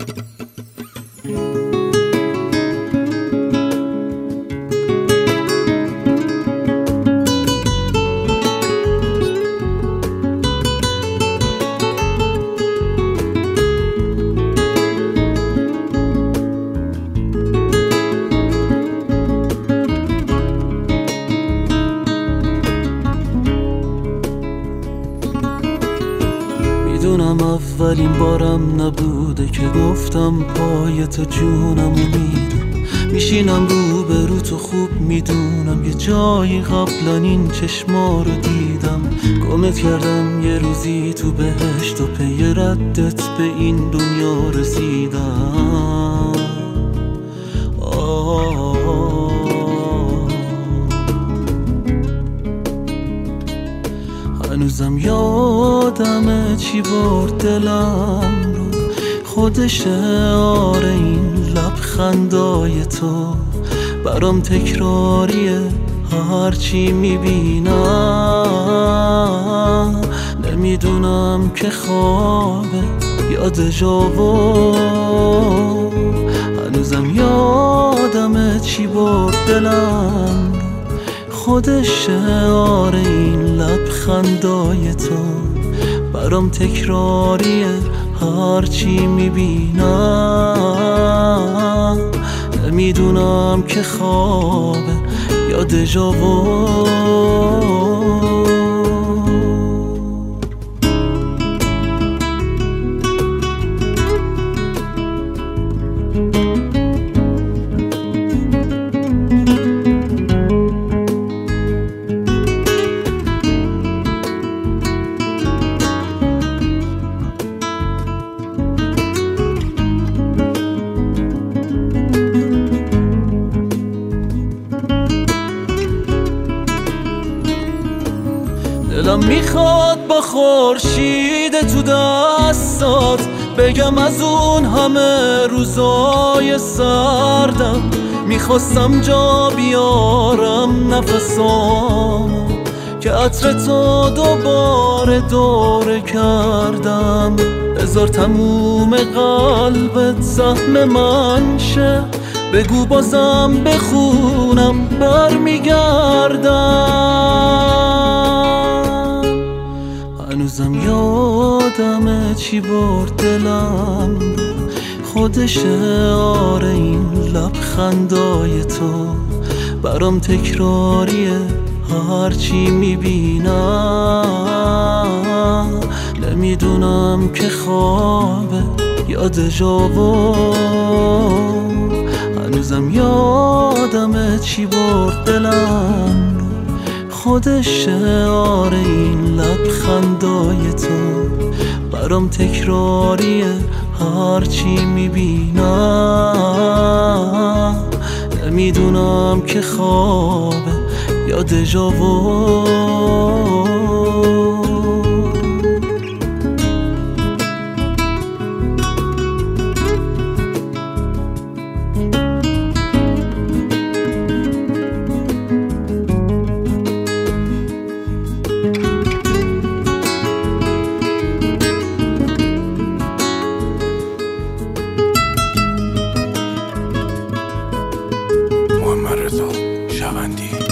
میدونم اولین بارم نبوده که گفتم پای تو جونم میدم. میشینم روبرو تو خوب میدونم یه جایی قبلا این چشما رو دیدم. گمت کردم یه روزی تو بهشت و پی ردت به این دنیا رسیدم. هنوزم یادمه چی برد دلم رو، خودشه آره این لبخندای تو برام تکراریه هرچی میبینم. نمیدونم که خوابه یا دژاوو، هنوزم یادمه چی برد دلم رو، خودشه آره این لبخندای تو برام تکراریه هرچی میبینم. نمیدونم که خوابه یا دژاوو. دلم میخواد با خورشید تو دستات بگم از اون همه روزای سردم. میخواستم جا بیارم نفسامو که عطر تو دوباره دوره کردم. بذار تموم قلبت سهم من شه، بگو بازم بخونم برمیگردم. هنوزم یادمه چی برد دلم رو، خودشه آره این لبخندای تو برام تکراریه هرچی میبینم. نمیدونم که خوابه یا دژاوو، هنوزم یادمه چی برد دلم رو، خودشه آره این لبخندای تو برام تکراریه هرچی میبینم. نمیدونم که خوابه یا دژاوو. محمد رضا شوندی.